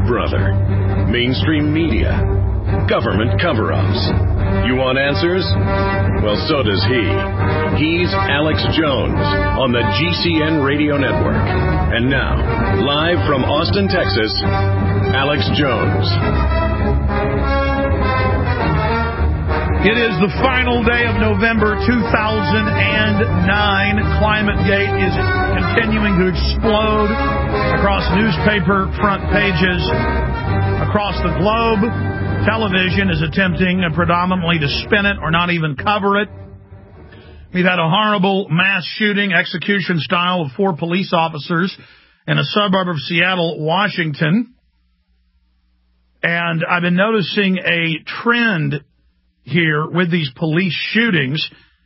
Big Brother, mainstream media, government cover-ups. You want answers? Well, so does he. He's Alex Jones on the GCN Radio Network. And now, live from Austin, Texas, Alex Jones. It is the final day of November 2009. ClimateGate is continuing to explode across newspaper front pages across the globe. Television is attempting predominantly to spin it or not even cover it. We've had a horrible mass shooting, execution style, of 4 police officers in a suburb of Seattle, Washington. And I've been noticing a trend here with these police shootings.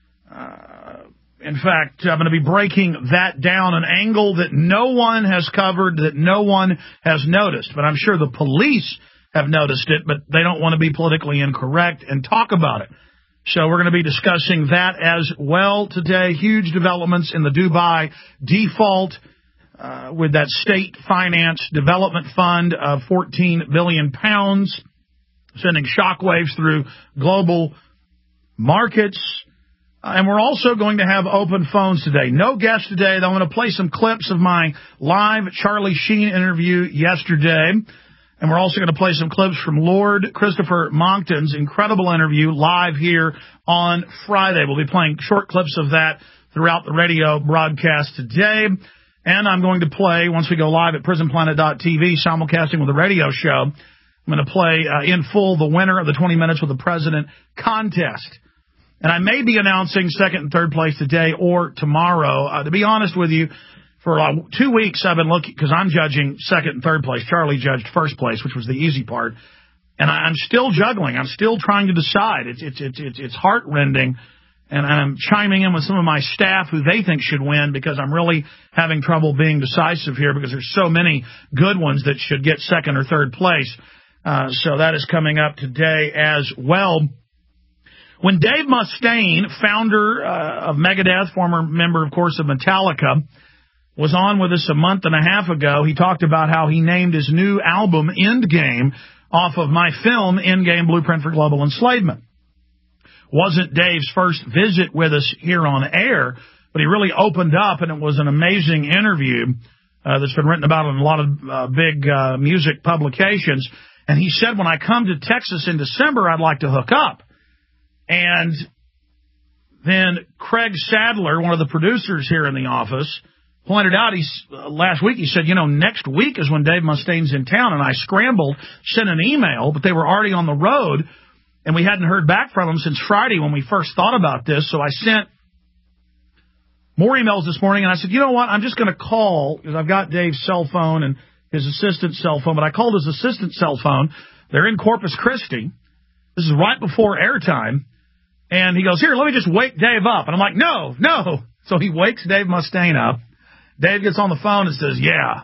In fact, I'm going to be breaking that down, an angle that no one has covered, that no one has noticed. But I'm sure the police have noticed it, but they don't want to be politically incorrect and talk about it. So we're going to be discussing that as well today. Huge developments in the Dubai default with that state finance development fund of £14 billion, sending shockwaves through global markets. And we're also going to have open phones today. No guest today, though. I'm going to play some clips of my live Charlie Sheen interview yesterday. And we're also going to play some clips from Lord Christopher Monckton's incredible interview live here on Friday. We'll be playing short clips of that throughout the radio broadcast today. And I'm going to play, once we go live at prisonplanet.tv, simulcasting with the radio show, I'm going to play in full the winner of the 20 Minutes with the President contest. And I may be announcing second and third place today or tomorrow. To be honest with you, for 2 weeks I've been looking, because I'm judging second and third place. Charlie judged first place, which was the easy part. And I'm still juggling. I'm still trying to decide. It's heart-rending. And I'm chiming in with some of my staff who they think should win, because I'm really having trouble being decisive here, because there's so many good ones that should get second or third place. So that is coming up today as well. When Dave Mustaine, founder of Megadeth, former member, of course, of Metallica, was on with us a month and a half ago, he talked about how he named his new album Endgame off of my film Endgame: Blueprint for Global Enslavement. Wasn't Dave's first visit with us here on air, but he really opened up, and it was an amazing interview that's been written about in a lot of big music publications. And he said, when I come to Texas in December, I'd like to hook up. And then Craig Sadler, one of the producers here in the office, pointed out, last week, he said, next week is when Dave Mustaine's in town. And I scrambled, sent an email, but they were already on the road, and we hadn't heard back from them since Friday when we first thought about this. So I sent more emails this morning, and I said, you know what, I'm just going to call, because I've got Dave's cell phone and his assistant's cell phone, but I called his assistant's cell phone. They're in Corpus Christi. This is right before airtime. And he goes, here, let me just wake Dave up. And I'm like, no. So he wakes Dave Mustaine up. Dave gets on the phone and says, yeah,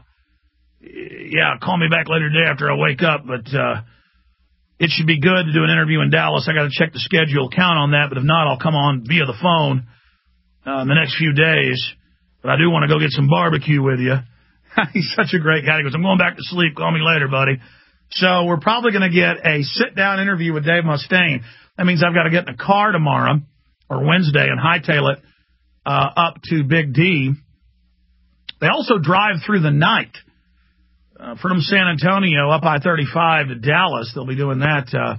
call me back later today after I wake up. But it should be good to do an interview in Dallas. I got to check the schedule, count on that. But if not, I'll come on via the phone in the next few days. But I do want to go get some barbecue with you. He's such a great guy. He goes, I'm going back to sleep. Call me later, buddy. So we're probably going to get a sit-down interview with Dave Mustaine. That means I've got to get in a car tomorrow or Wednesday and hightail it up to Big D. They also drive through the night from San Antonio up I-35 to Dallas. They'll be doing that,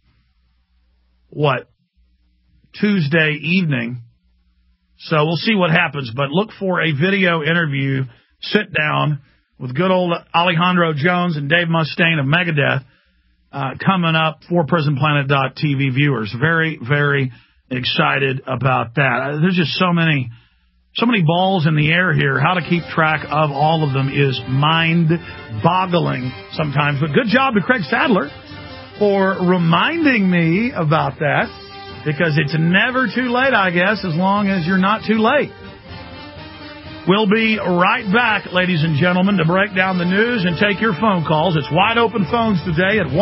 Tuesday evening. So we'll see what happens. But look for a video interview, sit down with good old Alejandro Jones and Dave Mustaine of Megadeth coming up for PrisonPlanet.tv viewers. Very, very excited about that. There's just so many balls in the air here. How to keep track of all of them is mind-boggling sometimes. But good job to Craig Sadler for reminding me about that, because it's never too late, I guess, as long as you're not too late. We'll be right back, ladies and gentlemen, to break down the news and take your phone calls. It's wide open phones today at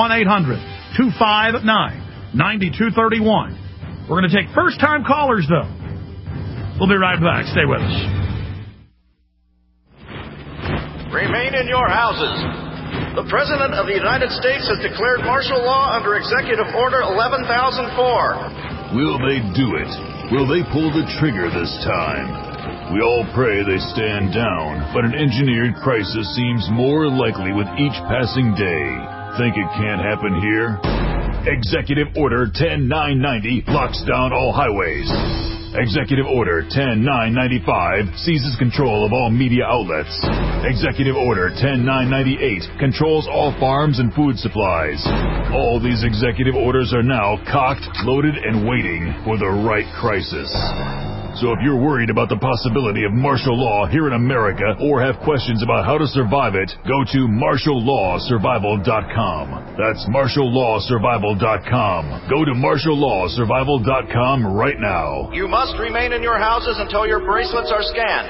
1-800-259-9231. We're going to take first-time callers, though. We'll be right back. Stay with us. Remain in your houses. The President of the United States has declared martial law under Executive Order 11,004. Will they do it? Will they pull the trigger this time? We all pray they stand down, but an engineered crisis seems more likely with each passing day. Think it can't happen here? Executive Order 10990 locks down all highways. Executive Order 10995 seizes control of all media outlets. Executive Order 10998 controls all farms and food supplies. All these executive orders are now cocked, loaded, and waiting for the right crisis. So if you're worried about the possibility of martial law here in America or have questions about how to survive it, go to martiallawsurvival.com. That's martiallawsurvival.com. Go to martiallawsurvival.com right now. You must remain in your houses until your bracelets are scanned.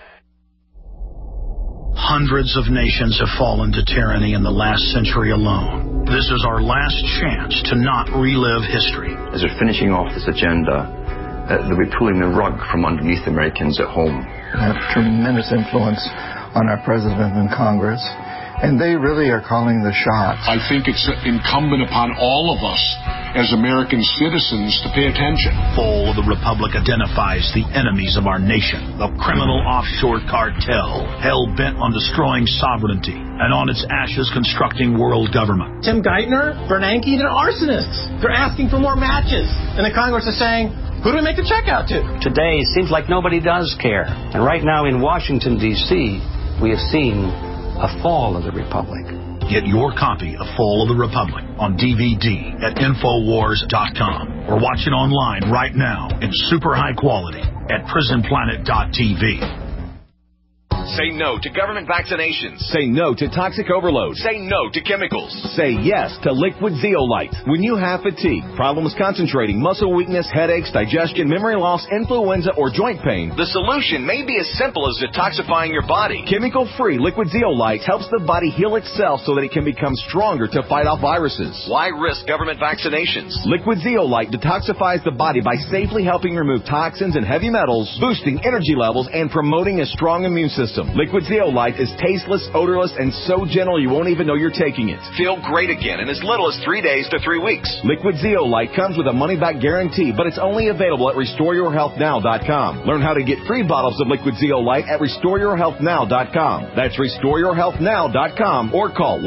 Hundreds of nations have fallen to tyranny in the last century alone. This is our last chance to not relive history. As we're finishing off this agenda, they'll be pulling the rug from underneath Americans at home. They have tremendous influence on our president and Congress, and they really are calling the shots. I think it's incumbent upon all of us as American citizens to pay attention. Fall of the Republic identifies the enemies of our nation, the criminal offshore cartel, hell-bent on destroying sovereignty, and on its ashes constructing world government. Tim Geithner, Bernanke, they're arsonists. They're asking for more matches. And the Congress is saying, who do we make the check out to? Today, it seems like nobody does care. And right now in Washington, D.C., we have seen a fall of the Republic. Get your copy of Fall of the Republic on DVD at Infowars.com or watch it online right now in super high quality at PrisonPlanet.tv. Say no to government vaccinations. Say no to toxic overload. Say no to chemicals. Say yes to liquid zeolite. When you have fatigue, problems concentrating, muscle weakness, headaches, digestion, memory loss, influenza, or joint pain, the solution may be as simple as detoxifying your body. Chemical-free liquid zeolite helps the body heal itself so that it can become stronger to fight off viruses. Why risk government vaccinations? Liquid zeolite detoxifies the body by safely helping remove toxins and heavy metals, boosting energy levels, and promoting a strong immune system. Liquid zeolite is tasteless, odorless, and so gentle you won't even know you're taking it. Feel great again in as little as 3 days to 3 weeks. Liquid zeolite comes with a money-back guarantee, but it's only available at RestoreYourHealthNow.com. Learn how to get free bottles of liquid zeolite at RestoreYourHealthNow.com. That's RestoreYourHealthNow.com or call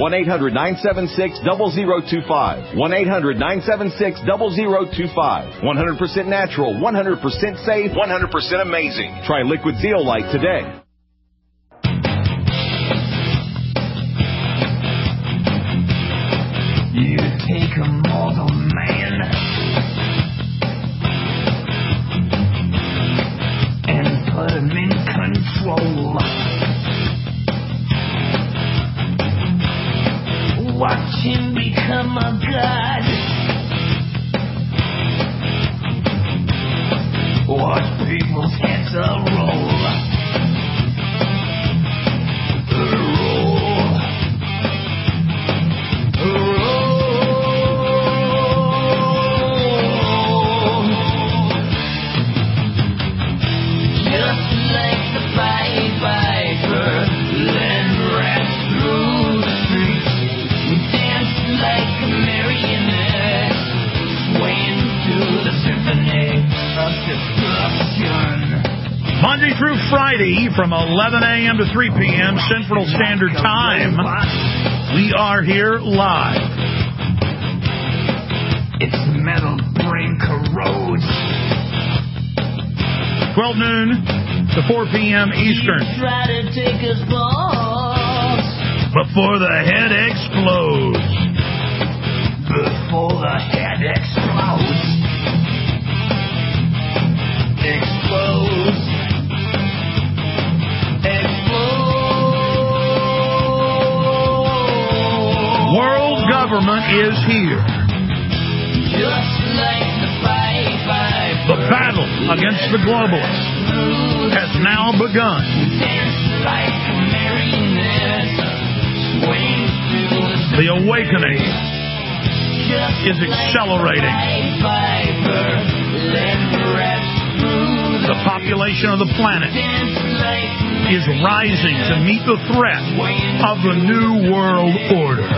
1-800-976-0025. 1-800-976-0025. 100% natural, 100% safe, 100% amazing. Try liquid zeolite today. You take a mortal man and put him in control. Watch him become a god. Watch people's heads roll. Monday through Friday from 11 a.m. to 3 p.m. Central Standard Time. We are here live. Its metal brain corrodes. 12 noon to 4 p.m. Eastern. Try to take us balls. Before the head explodes. Before the head explodes. Explodes. World government is here. Just like the battle against the globalists has now begun. The awakening is accelerating. The population of the planet is rising to meet the threat of the New World Order.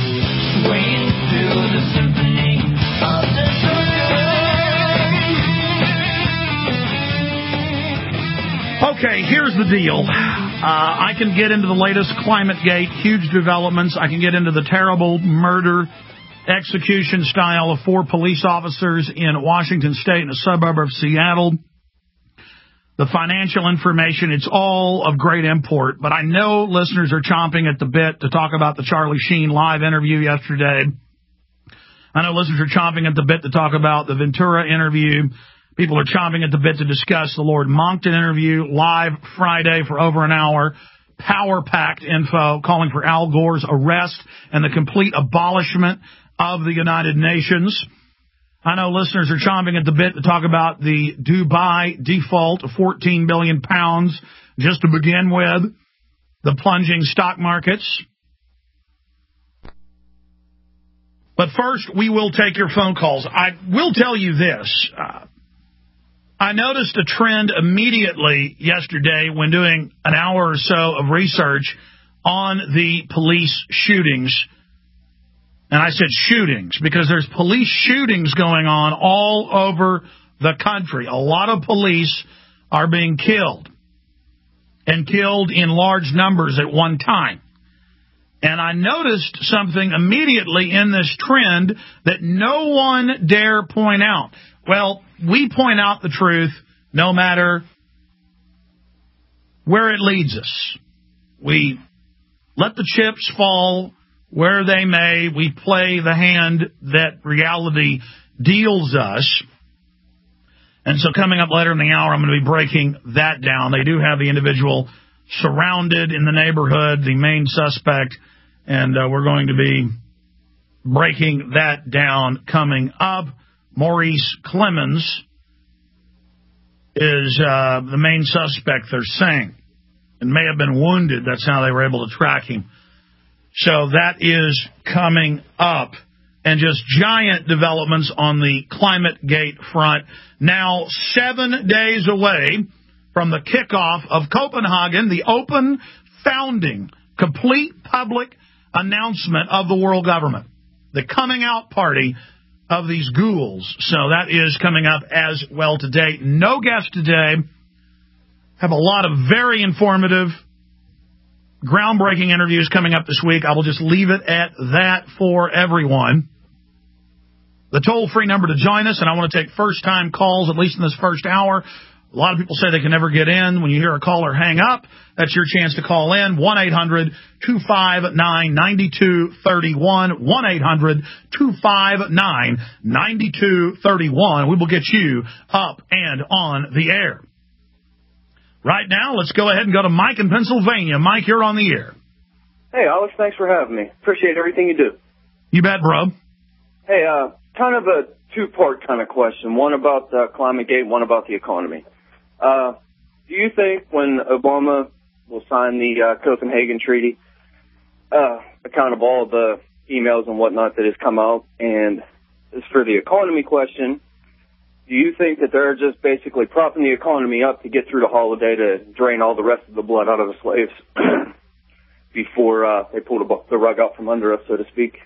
Okay, here's the deal. I can get into the latest ClimateGate, huge developments. I can get into the terrible murder, execution style of 4 police officers in Washington State in a suburb of Seattle. The financial information, it's all of great import. But I know listeners are chomping at the bit to talk about the Charlie Sheen live interview yesterday. I know listeners are chomping at the bit to talk about the Ventura interview. People are chomping at the bit to discuss the Lord Monckton interview live Friday for over an hour. Power-packed info calling for Al Gore's arrest and the complete abolishment of the United Nations. I know listeners are chomping at the bit to talk about the Dubai default of 14 billion pounds just to begin with, the plunging stock markets. But first, we will take your phone calls. I will tell you this. I noticed a trend immediately yesterday when doing an hour or so of research on the police shootings. And I said shootings because there's police shootings going on all over the country. A lot of police are being killed and killed in large numbers at one time. And I noticed something immediately in this trend that no one dare point out. Well, we point out the truth no matter where it leads us. We let the chips fall where they may. We play the hand that reality deals us. And so coming up later in the hour, I'm going to be breaking that down. They do have the individual surrounded in the neighborhood, the main suspect, and we're going to be breaking that down coming up. Maurice Clemens is the main suspect, they're saying, and may have been wounded. That's how they were able to track him. So that is coming up. And just giant developments on the ClimateGate front. Now 7 days away from the kickoff of Copenhagen, the open, founding, complete public announcement of the world government. The coming out party of these ghouls. So that is coming up as well today. No guest today. Have a lot of very informative, groundbreaking interviews coming up this week. I will just leave it at that for everyone. The toll-free number to join us, and I want to take first-time calls, at least in this first hour. A lot of people say they can never get in. When you hear a caller hang up, that's your chance to call in. 1-800-259-9231. 1-800-259-9231. We will get you up and on the air. Right now, let's go ahead and go to Mike in Pennsylvania. Mike, you're on the air. Hey, Alex, thanks for having me. Appreciate everything you do. You bet, bro. Hey, kind of a two-part kind of question. One about ClimateGate, one about the economy. Do you think when Obama will sign the Copenhagen Treaty, account of all the emails and whatnot that has come out, and as for the economy question, do you think that they're just basically propping the economy up to get through the holiday to drain all the rest of the blood out of the slaves before they pull the rug out from under us, so to speak?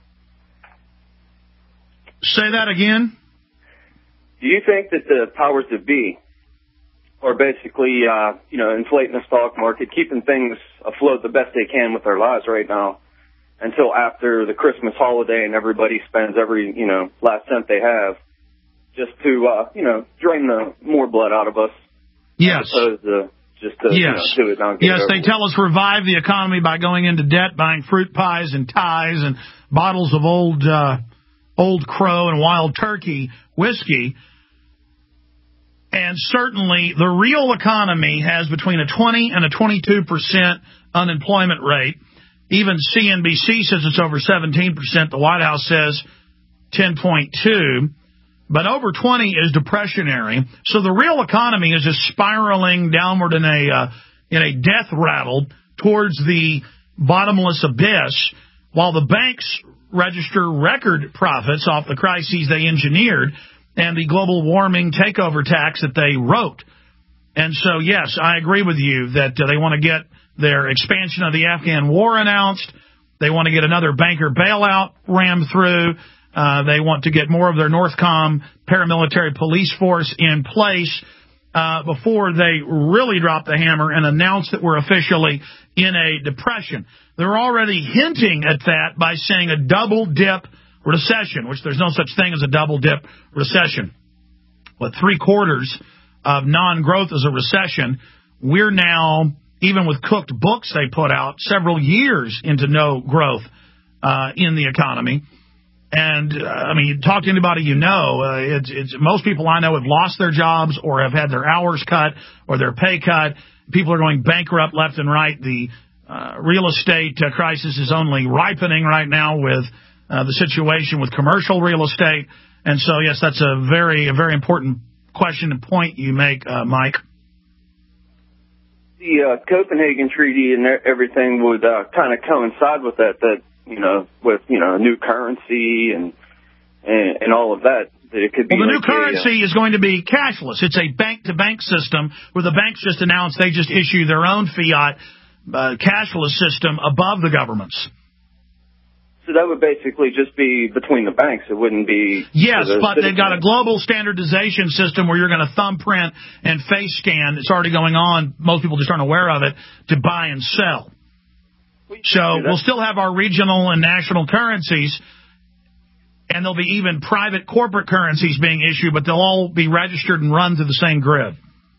Say that again. Do you think that the powers that be are basically, inflating the stock market, keeping things afloat the best they can with their lives right now until after the Christmas holiday and everybody spends every, last cent they have just to, drain the more blood out of us? Yes. As opposed to just to do it now and get it over they tell us revive the economy by going into debt, buying fruit pies and ties and bottles of Old Crow and Wild Turkey whiskey. And certainly the real economy has between a 20 and a 22% unemployment rate. Even CNBC says it's over 17%. The White House says 10.2%. But over 20 is depressionary. So the real economy is just spiraling downward in a death rattle towards the bottomless abyss, while the banks register record profits off the crises they engineered and the global warming takeover tax that they wrote. And so, yes, I agree with you that they want to get their expansion of the Afghan war announced. They want to get another banker bailout rammed through. They want to get more of their Northcom paramilitary police force in place before they really drop the hammer and announce that we're officially in a depression. They're already hinting at that by saying a double-dip recession, which there's no such thing as a double-dip recession. With 3/4 of non-growth is a recession, we're now, even with cooked books they put out, several years into no growth in the economy. And, I mean, you talk to anybody you know, it's most people I know have lost their jobs or have had their hours cut or their pay cut. People are going bankrupt left and right. The real estate crisis is only ripening right now with the situation with commercial real estate. And so, yes, that's a very important question and point you make, Mike. The Copenhagen Treaty and everything would kind of coincide with that, with a new currency and all of that. That it could be. Well, the new currency is going to be cashless. It's a bank-to-bank system where the banks just announced they just issue their own fiat cashless system above the governments. So that would basically just be between the banks. It wouldn't be... Yes, but they've got a global standardization system where you're going to thumbprint and face scan. It's already going on. Most people just aren't aware of it, to buy and sell. So we'll still have our regional and national currencies, and there'll be even private corporate currencies being issued, but they'll all be registered and run through the same grid.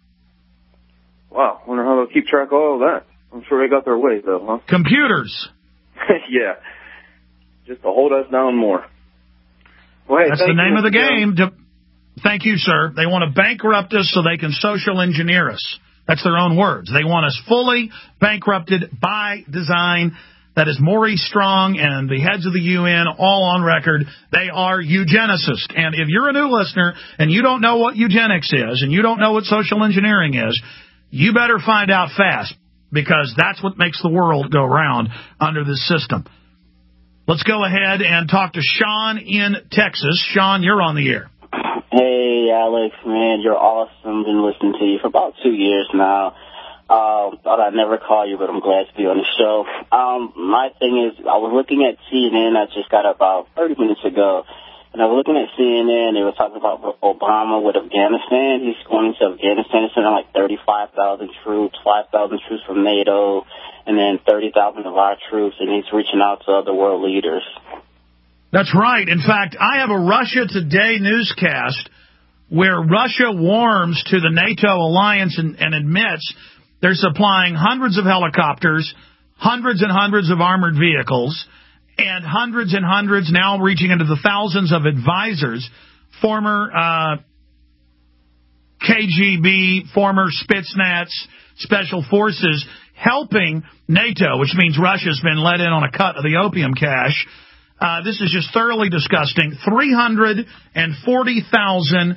Wow, I wonder how they'll keep track of all of that. I'm sure they got their ways, though, huh? Computers. Yeah. Just to hold us down more. Well, hey, that's the name of the game. Thank you, sir. They want to bankrupt us so they can social engineer us. That's their own words. They want us fully bankrupted by design. That is Maurice Strong and the heads of the UN all on record. They are eugenicists. And if you're a new listener and you don't know what eugenics is and you don't know what social engineering is, you better find out fast, because that's what makes the world go round under this system. Let's go ahead and talk to Sean in Texas. Sean, you're on the air. Hey, Alex, man, you're awesome. Been listening to you for about 2 years now. Thought I'd never call you, but I'm glad to be on the show. My thing is, I was looking at CNN. I just got about 30 minutes ago, and I was looking at CNN. They were talking about Obama with Afghanistan. He's going to Afghanistan. It's like 35,000 troops, 5,000 troops from NATO, and then 30,000 of our troops, and he's reaching out to other world leaders. That's right. In fact, I have a Russia Today newscast where Russia warms to the NATO alliance and admits they're supplying hundreds of helicopters, hundreds and hundreds of armored vehicles, and hundreds and hundreds, now reaching into the thousands of advisors, former KGB, former Spetsnaz, special forces, helping NATO, which means Russia's been let in on a cut of the opium cache. This is just thoroughly disgusting. 340,000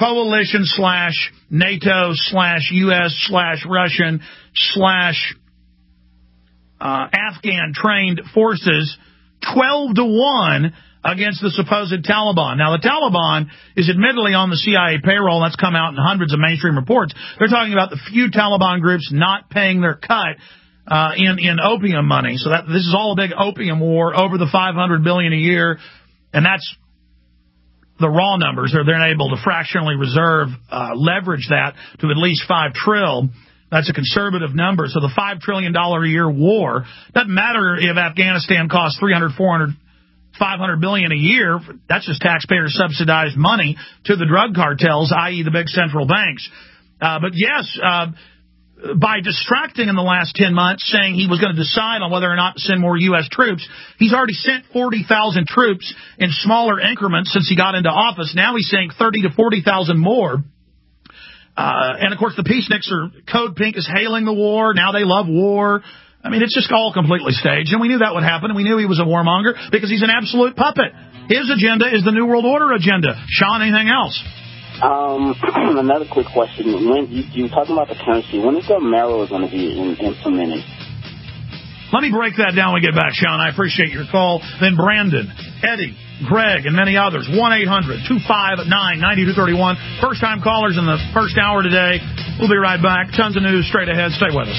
coalition/NATO/US/Russian/Afghan-trained forces, 12-1 against the supposed Taliban. Now, the Taliban is admittedly on the CIA payroll. That's come out in hundreds of mainstream reports. They're talking about the few Taliban groups not paying their cut in opium money. So this is all a big opium war, over the $500 billion a year, and that's the raw numbers. They're able to fractionally reserve, leverage that to at least $5 trillion. That's a conservative number. So the $5 trillion a year war, doesn't matter if Afghanistan costs $300, $400, $500 billion a year. That's just taxpayer subsidized money to the drug cartels, i.e. the big central banks. But yes, by distracting in the last 10 months, saying he was going to decide on whether or not to send more U.S. troops, he's already sent 40,000 troops in smaller increments since he got into office. Now he's saying 30 to 40,000 more. And, of course, the peaceniks Code Pink is hailing the war. Now they love war. I mean, it's just all completely staged. And we knew that would happen. And we knew he was a warmonger because he's an absolute puppet. His agenda is the New World Order agenda. Sean, anything else? Another quick question. When you talking about the currency, when is the Monero going to be implemented? Let me break that down when we get back, Sean. I appreciate your call. Then Brandon, Eddie, Greg, and many others. 1-800-259-9231. First-time callers in the first hour today. We'll be right back. Tons of news straight ahead. Stay with us.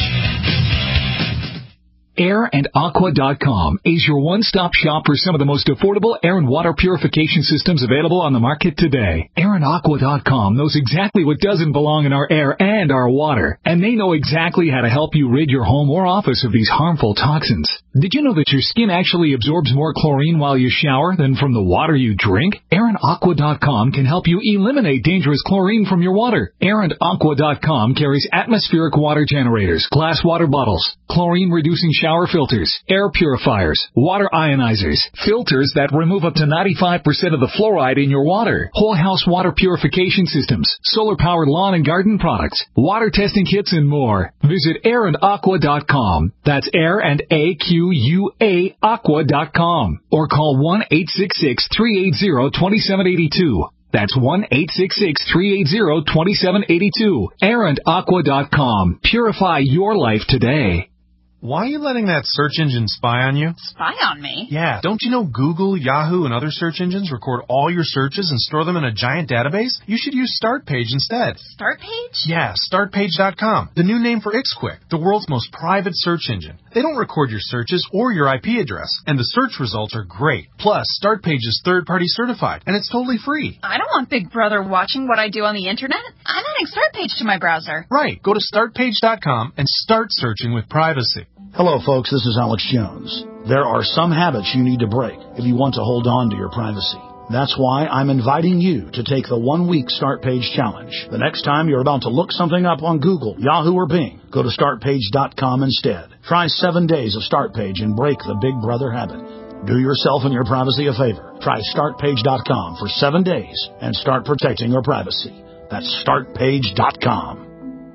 AirandAqua.com is your one-stop shop for some of the most affordable air and water purification systems available on the market today. AirandAqua.com knows exactly what doesn't belong in our air and our water, and they know exactly how to help you rid your home or office of these harmful toxins. Did you know that your skin actually absorbs more chlorine while you shower than from the water you drink? AirandAqua.com can help you eliminate dangerous chlorine from your water. AirandAqua.com carries atmospheric water generators, glass water bottles, chlorine-reducing shower filters, air purifiers, water ionizers, filters that remove up to 95% of the fluoride in your water, whole house water purification systems, solar-powered lawn and garden products, water testing kits, and more. Visit AirandAqua.com. That's AirandAqua.com. Or call 1-866-380-2782. That's 1-866-380-2782. AirandAqua.com. Purify your life today. Why are you letting that search engine spy on you? Spy on me? Yeah, don't you know Google, Yahoo, and other search engines record all your searches and store them in a giant database? You should use StartPage instead. StartPage? Yeah, StartPage.com, the new name for XQuick, the world's most private search engine. They don't record your searches or your IP address, and the search results are great. Plus, StartPage is third-party certified, and it's totally free. I don't want Big Brother watching what I do on the internet. I'm adding StartPage to my browser. Right, go to StartPage.com and start searching with privacy. Hello, folks. This is Alex Jones. There are some habits you need to break if you want to hold on to your privacy. That's why I'm inviting you to take the 1-week StartPage challenge. The next time you're about to look something up on Google, Yahoo, or Bing, go to StartPage.com instead. Try 7 days of StartPage and break the Big Brother habit. Do yourself and your privacy a favor. Try StartPage.com for 7 days and start protecting your privacy. That's StartPage.com.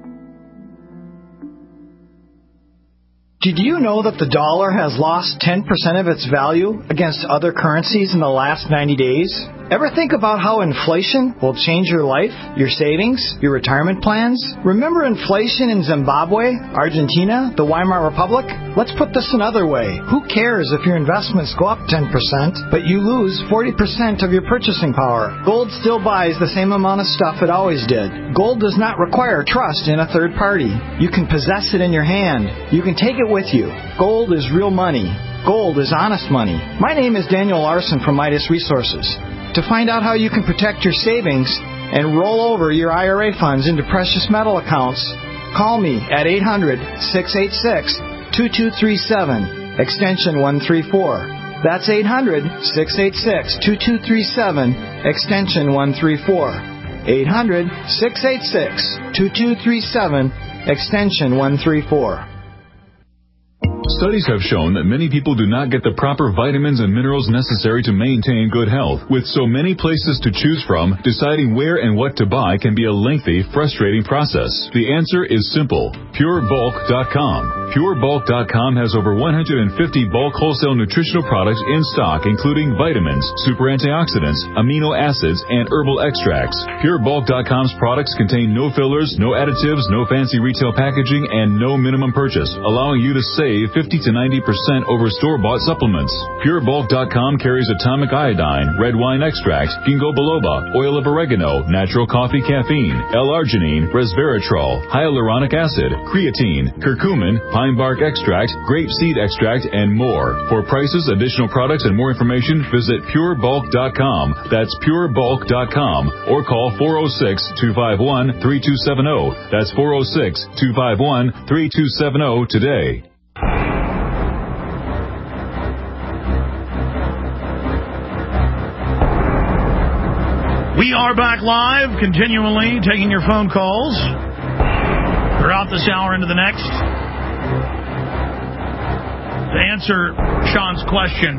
Did you know that the dollar has lost 10% of its value against other currencies in the last 90 days? Ever think about how inflation will change your life, your savings, your retirement plans? Remember inflation in Zimbabwe, Argentina, the Weimar Republic? Let's put this another way. Who cares if your investments go up 10%, but you lose 40% of your purchasing power? Gold still buys the same amount of stuff it always did. Gold does not require trust in a third party. You can possess it in your hand. You can take it with you. Gold is real money. Gold is honest money. My name is Daniel Larson from Midas Resources. To find out how you can protect your savings and roll over your IRA funds into precious metal accounts, call me at 800-686-2237, extension 134. That's 800-686-2237, extension 134. 800-686-2237, extension 134. Studies have shown that many people do not get the proper vitamins and minerals necessary to maintain good health. With so many places to choose from, deciding where and what to buy can be a lengthy, frustrating process. The answer is simple. PureBulk.com. PureBulk.com has over 150 bulk wholesale nutritional products in stock, including vitamins, super antioxidants, amino acids, and herbal extracts. PureBulk.com's products contain no fillers, no additives, no fancy retail packaging, and no minimum purchase, allowing you to save 50 to 90% over store-bought supplements. PureBulk.com carries atomic iodine, red wine extract, ginkgo biloba, oil of oregano, natural coffee caffeine, L-arginine, resveratrol, hyaluronic acid, creatine, curcumin, pine bark extract, grape seed extract, and more. For prices, additional products, and more information, visit PureBulk.com. That's PureBulk.com. Or call 406-251-3270. That's 406-251-3270 today. We are back live, continually taking your phone calls throughout this hour into the next. To answer Sean's question,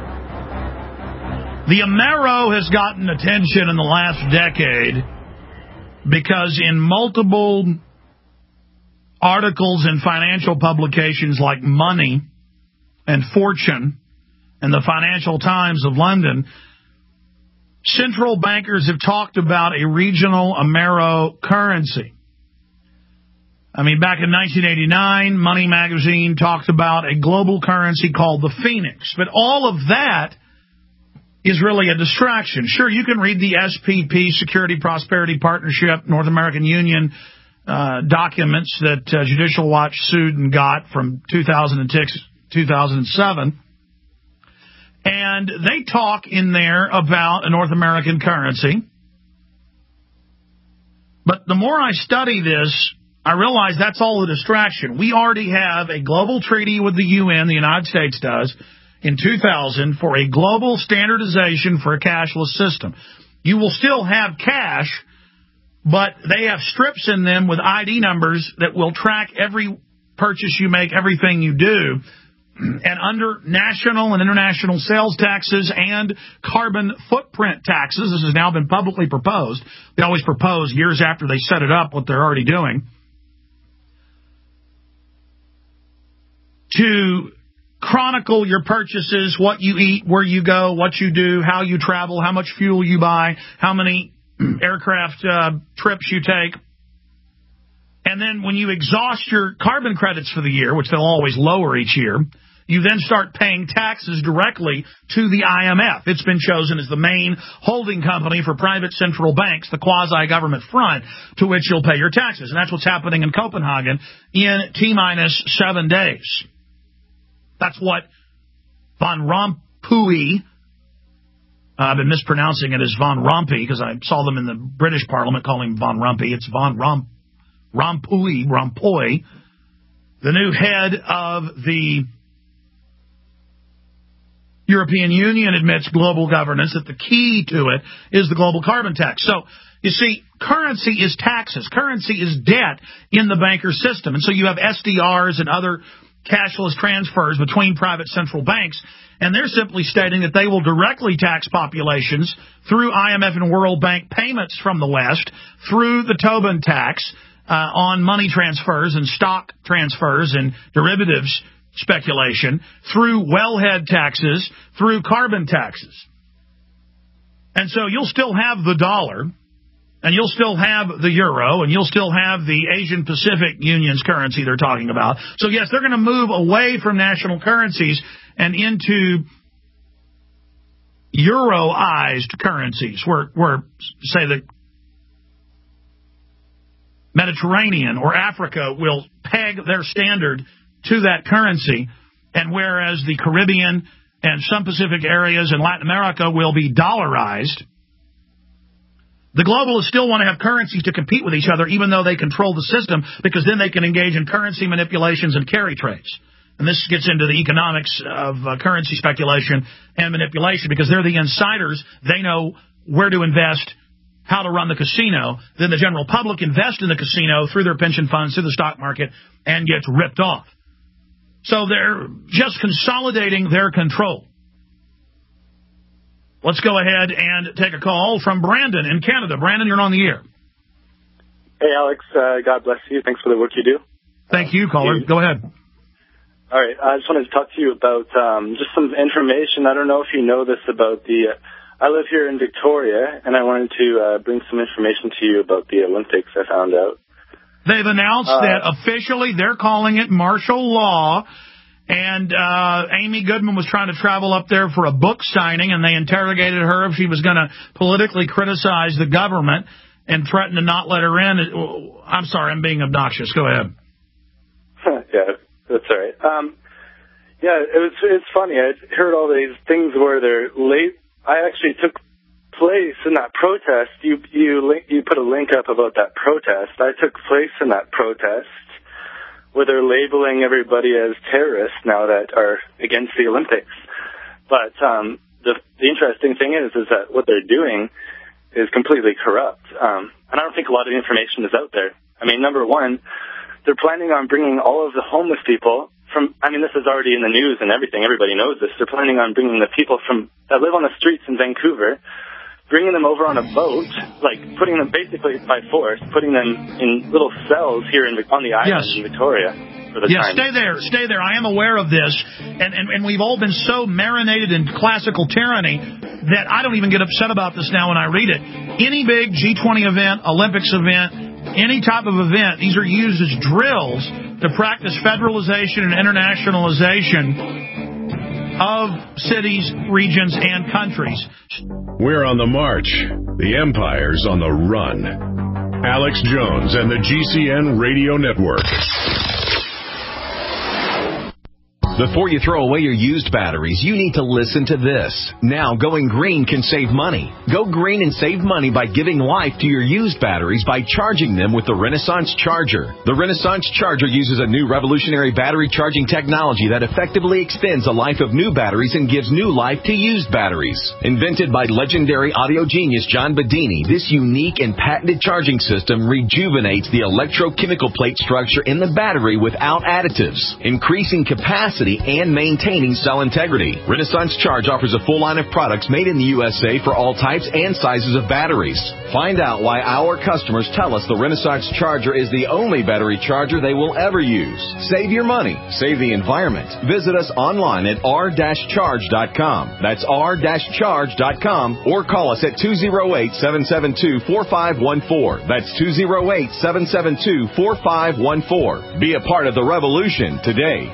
the Amero has gotten attention in the last decade because in multiple articles in financial publications like Money and Fortune and the Financial Times of London, central bankers have talked about a regional Amero currency. I mean, back in 1989, Money magazine talked about a global currency called the Phoenix. But all of that is really a distraction. Sure, you can read the SPP, Security Prosperity Partnership, North American Union, documents that Judicial Watch sued and got from 2006, 2007. And they talk in there about a North American currency. But the more I study this, I realize that's all a distraction. We already have a global treaty with the UN, the United States does, in 2000 for a global standardization for a cashless system. You will still have cash, but they have strips in them with ID numbers that will track every purchase you make, everything you do. And under national and international sales taxes and carbon footprint taxes, this has now been publicly proposed. They always propose years after they set it up what they're already doing. To chronicle your purchases, what you eat, where you go, what you do, how you travel, how much fuel you buy, how many aircraft trips you take. And then when you exhaust your carbon credits for the year, which they'll always lower each year, you then start paying taxes directly to the IMF. It's been chosen as the main holding company for private central banks, the quasi-government front, to which you'll pay your taxes. And that's what's happening in Copenhagen in T-minus 7 days. That's what Van Rompuy, I've been mispronouncing it as Von Rompuy because I saw them in the British Parliament calling him Von Rompuy. It's Van Rompuy, the new head of the European Union, admits global governance, that the key to it is the global carbon tax. So, you see, currency is taxes. Currency is debt in the banker system. And so you have SDRs and other cashless transfers between private central banks, and they're simply stating that they will directly tax populations through IMF and World Bank payments from the West, through the Tobin tax on money transfers and stock transfers and derivatives speculation, through wellhead taxes, through carbon taxes. And so you'll still have the dollar, and you'll still have the euro, and you'll still have the Asian Pacific Union's currency they're talking about. So, yes, they're going to move away from national currencies and into euroized currencies, where say, the Mediterranean or Africa will peg their standard to that currency, and whereas the Caribbean and some Pacific areas in Latin America will be dollarized, the globalists still want to have currencies to compete with each other, even though they control the system, because then they can engage in currency manipulations and carry trades. And this gets into the economics of currency speculation and manipulation, because they're the insiders. They know where to invest, how to run the casino. Then the general public invest in the casino through their pension funds, through the stock market, and gets ripped off. So they're just consolidating their control. Let's go ahead and take a call from Brandon in Canada. Brandon, you're on the air. Hey, Alex. God bless you. Thanks for the work you do. Thank you, caller. Go ahead. All right. I just wanted to talk to you about just some information. I don't know if you know this about I live here in Victoria, and I wanted to bring some information to you about the Olympics I found out. They've announced that officially they're calling it martial law. And Amy Goodman was trying to travel up there for a book signing, and they interrogated her if she was going to politically criticize the government and threatened to not let her in. I'm sorry, I'm being obnoxious. Go ahead. Yeah, that's all right. It's funny. I heard all these things where they're late. I actually took place in that protest. You put a link up about that protest. I took place in that protest, where they're labeling everybody as terrorists now that are against the Olympics. But the interesting thing is that what they're doing is completely corrupt. And I don't think a lot of information is out there. I mean, number one, they're planning on bringing all of the homeless people this is already in the news and everything. Everybody knows this. They're planning on bringing the people that live on the streets in Vancouver, bringing them over on a boat, like putting them basically by force, putting them in little cells here on the island in Victoria. Yes, stay there. I am aware of this, and we've all been so marinated in classical tyranny that I don't even get upset about this now when I read it. Any big G20 event, Olympics event, any type of event, these are used as drills to practice federalization and internationalization of cities, regions, and countries. We're on the march. The empire's on the run. Alex Jones and the GCN Radio Network. Before you throw away your used batteries, you need to listen to this. Now, going green can save money. Go green and save money by giving life to your used batteries by charging them with the Renaissance Charger. The Renaissance Charger uses a new revolutionary battery charging technology that effectively extends the life of new batteries and gives new life to used batteries. Invented by legendary audio genius John Bedini, this unique and patented charging system rejuvenates the electrochemical plate structure in the battery without additives, increasing capacity and maintaining cell integrity. Renaissance Charge offers a full line of products made in the USA for all types and sizes of batteries. Find out why our customers tell us the Renaissance Charger is the only battery charger they will ever use. Save your money. Save the environment. Visit us online at r-charge.com. That's r-charge.com, or call us at 208-772-4514. That's 208-772-4514. Be a part of the revolution today.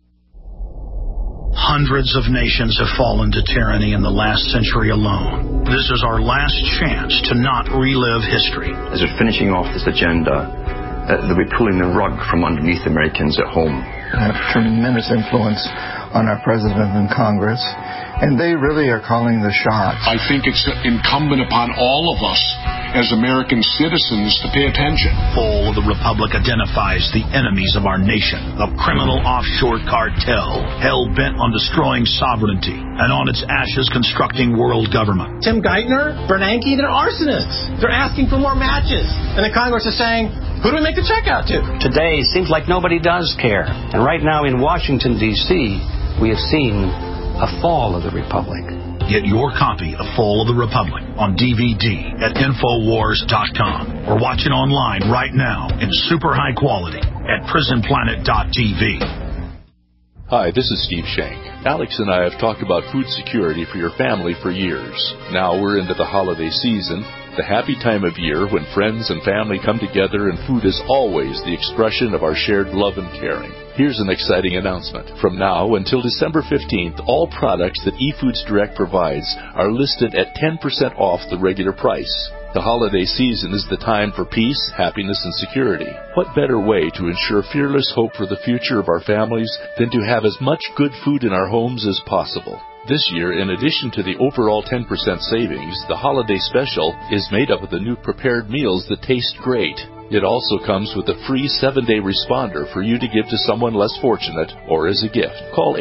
Hundreds of nations have fallen to tyranny in the last century alone. This is our last chance to not relive history. As we're finishing off this agenda, they'll be pulling the rug from underneath Americans at home. Have tremendous influence on our president and Congress, and they really are calling the shots. I think it's incumbent upon all of us as American citizens to pay attention. Fall of the Republic identifies the enemies of our nation, a criminal offshore cartel hell-bent on destroying sovereignty and on its ashes constructing world government. Tim Geithner, Bernanke, they're arsonists. They're asking for more matches. And the Congress is saying, who do we make the check out to? Today seems like nobody does care. And right now in Washington, D.C., we have seen a fall of the Republic. Get your copy of Fall of the Republic on DVD at Infowars.com or watch it online right now in super high quality at PrisonPlanet.tv. Hi, this is Steve Shank. Alex and I have talked about food security for your family for years. Now we're into the holiday season, the happy time of year when friends and family come together and food is always the expression of our shared love and caring. Here's an exciting announcement. From now until December 15th, all products that eFoods Direct provides are listed at 10% off the regular price. The holiday season is the time for peace, happiness, and security. What better way to ensure fearless hope for the future of our families than to have as much good food in our homes as possible? This year, in addition to the overall 10% savings, the holiday special is made up of the new prepared meals that taste great. It also comes with a free 7-day responder for you to give to someone less fortunate or as a gift. Call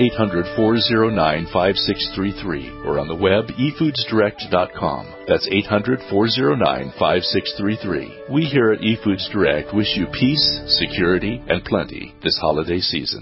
800-409-5633 or on the web efoodsdirect.com. That's 800-409-5633. We here at eFoods Direct wish you peace, security, and plenty this holiday season.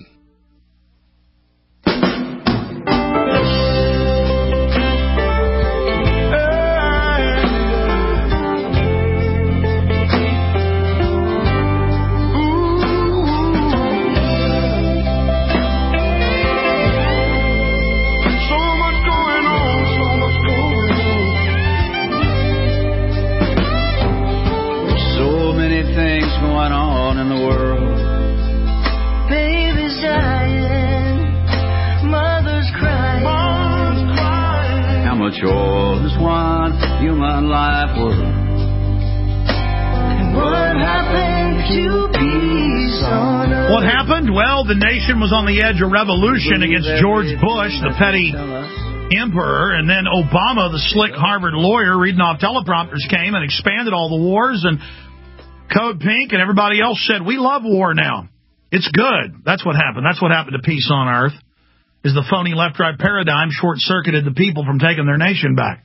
What happened? Well, the nation was on the edge of revolution against George Bush, the petty emperor, and then Obama, the slick Harvard lawyer, reading off teleprompters, came and expanded all the wars, and Code Pink and everybody else said, we love war now. It's good. That's what happened. That's what happened to peace on earth, is the phony left-right paradigm short-circuited the people from taking their nation back.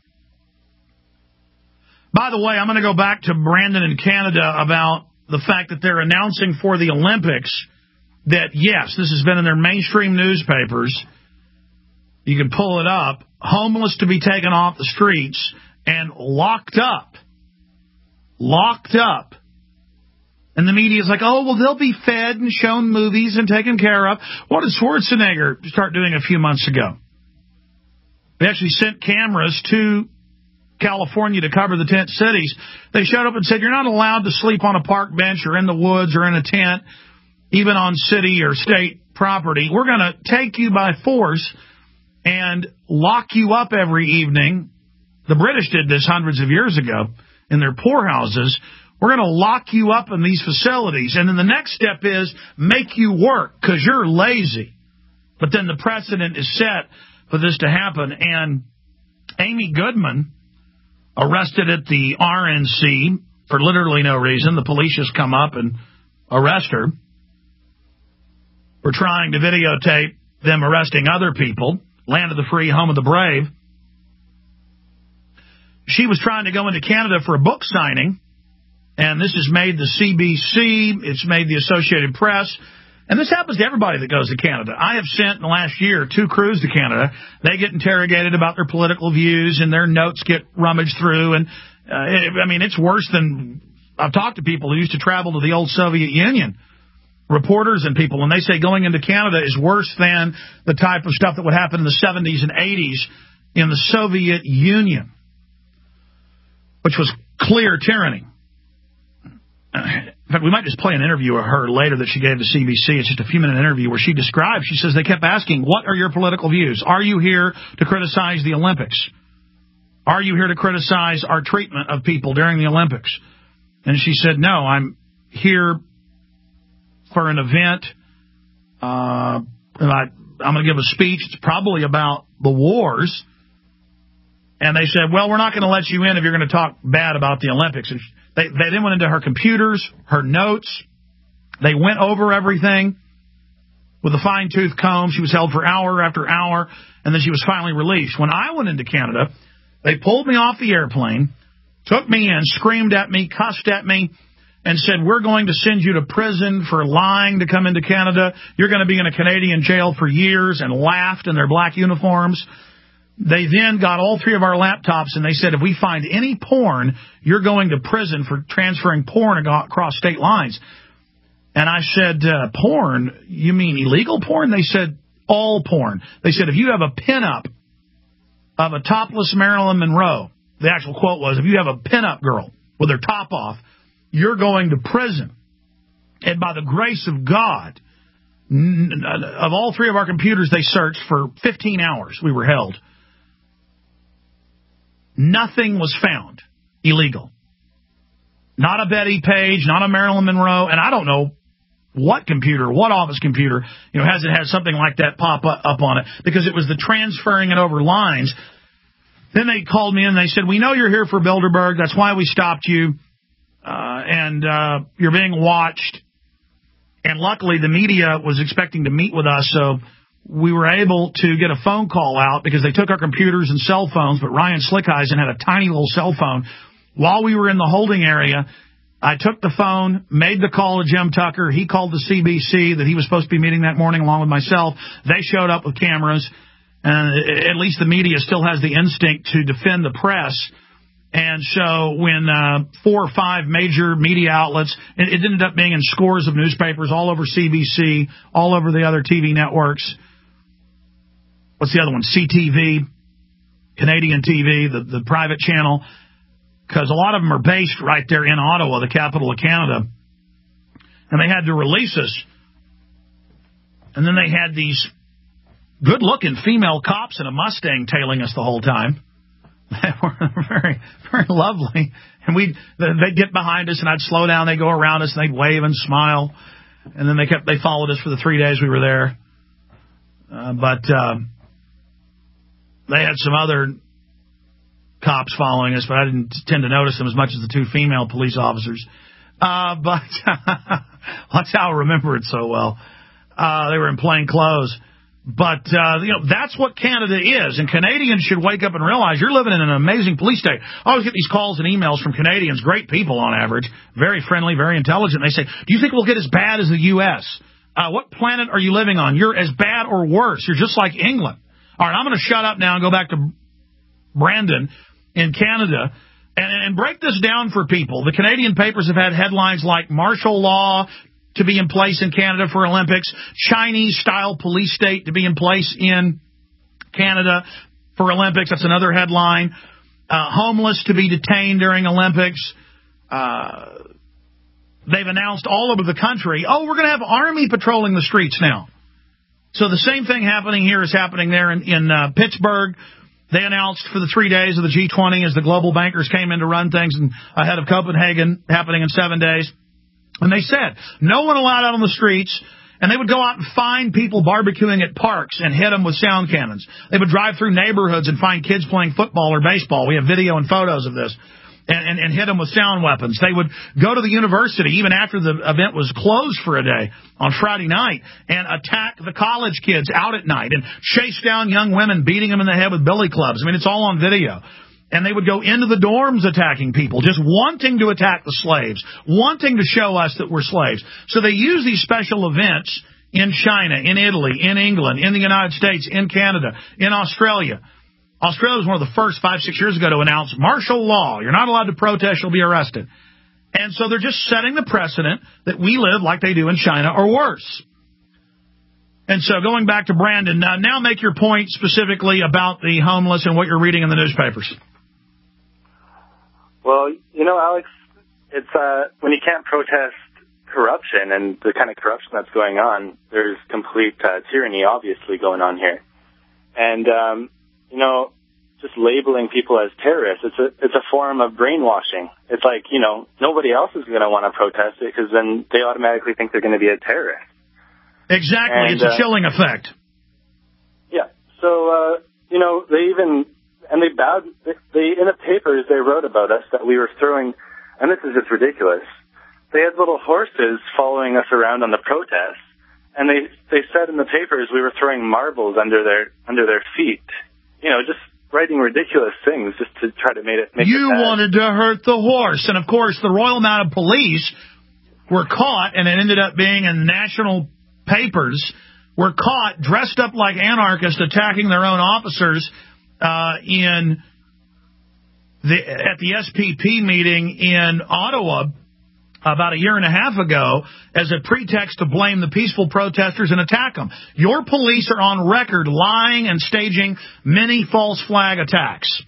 By the way, I'm going to go back to Brandon in Canada about the fact that they're announcing for the Olympics that, yes, this has been in their mainstream newspapers. You can pull it up. Homeless to be taken off the streets and locked up. Locked up. And the media's like, oh, well, they'll be fed and shown movies and taken care of. What did Schwarzenegger start doing a few months ago? They actually sent cameras to California to cover the tent cities. They showed up and said, you're not allowed to sleep on a park bench or in the woods or in a tent, even on city or state property. We're going to take you by force and lock you up every evening. The British did this hundreds of years ago in their poorhouses, We're going to lock you up in these facilities. And then the next step is make you work because you're lazy. But then the precedent is set for this to happen. And Amy Goodman, arrested at the RNC for literally no reason. The police just come up and arrest her. We're trying to videotape them arresting other people. Land of the free, home of the brave. She was trying to go into Canada for a book signing, and this has made the CBC, it's made the Associated Press, and this happens to everybody that goes to Canada. I have sent in the last year 2 crews to Canada. They get interrogated about their political views, and their notes get rummaged through, and it's worse than... I've talked to people who used to travel to the old Soviet Union, reporters and people, and they say going into Canada is worse than the type of stuff that would happen in the 70s and 80s in the Soviet Union, which was clear tyranny. In fact, we might just play an interview of her later that she gave to CBC. It's just a few-minute interview where she describes, she says, they kept asking, what are your political views? Are you here to criticize the Olympics? Are you here to criticize our treatment of people during the Olympics? And she said, no, I'm here for an event. I'm going to give a speech. It's probably about the wars. And they said, well, we're not going to let you in if you're going to talk bad about the Olympics. And they then went into her computers, her notes. They went over everything with a fine-tooth comb. She was held for hour after hour, and then she was finally released. When I went into Canada, they pulled me off the airplane, took me in, screamed at me, cussed at me, and said, we're going to send you to prison for lying to come into Canada. You're going to be in a Canadian jail for years, and laughed in their black uniforms. They then got all 3 of our laptops, and they said, if we find any porn, you're going to prison for transferring porn across state lines. And I said, porn? You mean illegal porn? They said, all porn. They said, if you have a pinup of a topless Marilyn Monroe, the actual quote was, if you have a pinup girl with her top off, you're going to prison. And by the grace of God, of all 3 of our computers they searched for 15 hours, we were held. Nothing was found illegal. Not a Betty Page, not a Marilyn Monroe, and I don't know what computer, what office computer, has something like that pop up on it, because it was the transferring it over lines. Then they called me in and they said, we know you're here for Bilderberg, that's why we stopped you, and you're being watched. And luckily the media was expecting to meet with us, so we were able to get a phone call out because they took our computers and cell phones, but Ryan Slickeisen had a tiny little cell phone. While we were in the holding area, I took the phone, made the call to Jim Tucker. He called the CBC that he was supposed to be meeting that morning along with myself. They showed up with cameras, and at least the media still has the instinct to defend the press. And so when 4 or 5 major media outlets, it ended up being in scores of newspapers all over CBC, all over the other TV networks. What's the other one? CTV, Canadian TV, the private channel, because a lot of them are based right there in Ottawa, the capital of Canada. And they had to release us. And then they had these good-looking female cops in a Mustang tailing us the whole time. They were very, very lovely. And they'd get behind us, and I'd slow down. They'd go around us, and they'd wave and smile. And then they followed us for the 3 days we were there. But they had some other cops following us, but I didn't tend to notice them as much as the 2 female police officers. But that's how I remember it so well. They were in plain clothes. But, that's what Canada is. And Canadians should wake up and realize you're living in an amazing police state. I always get these calls and emails from Canadians, great people on average, very friendly, very intelligent. They say, do you think we'll get as bad as the U.S.? What planet are you living on? You're as bad or worse. You're just like England. All right, I'm going to shut up now and go back to Brandon in Canada and break this down for people. The Canadian papers have had headlines like martial law to be in place in Canada for Olympics, Chinese-style police state to be in place in Canada for Olympics. That's another headline. Homeless to be detained during Olympics. They've announced all over the country, we're going to have Army patrolling the streets now. So the same thing happening here is happening there in Pittsburgh. They announced for the 3 days of the G20 as the global bankers came in to run things and ahead of Copenhagen happening in 7 days. And they said, no one allowed out on the streets. And they would go out and find people barbecuing at parks and hit them with sound cannons. They would drive through neighborhoods and find kids playing football or baseball. We have video and photos of this. And hit them with sound weapons. They would go to the university, even after the event was closed for a day on Friday night, and attack the college kids out at night and chase down young women, beating them in the head with billy clubs. I mean, it's all on video. And they would go into the dorms attacking people, just wanting to attack the slaves, wanting to show us that we're slaves. So they use these special events in China, in Italy, in England, in the United States, in Canada, in Australia. Australia was one of the first 5-6 years ago to announce martial law. You're not allowed to protest, you'll be arrested. And so they're just setting the precedent that we live like they do in China or worse. And so going back to Brandon, now make your point specifically about the homeless and what you're reading in the newspapers. Well, Alex, it's when you can't protest corruption and the kind of corruption that's going on, there's complete tyranny obviously going on here. And just labeling people as terrorists, it's a form of brainwashing. It's like, nobody else is going to want to protest it because then they automatically think they're going to be a terrorist. Exactly. And, it's a chilling effect. Yeah. So, they in the papers, they wrote about us that we were throwing, and this is just ridiculous. They had little horses following us around on the protests, and they said in the papers we were throwing marbles under their feet. Just writing ridiculous things just to try to make it wanted to hurt the horse. And, of course, the Royal Mounted Police were caught, and it ended up being in national papers, were caught dressed up like anarchists attacking their own officers at the SPP meeting in Ottawa about a year and a half ago as a pretext to blame the peaceful protesters and attack them. Your police are on record lying and staging many false flag attacks.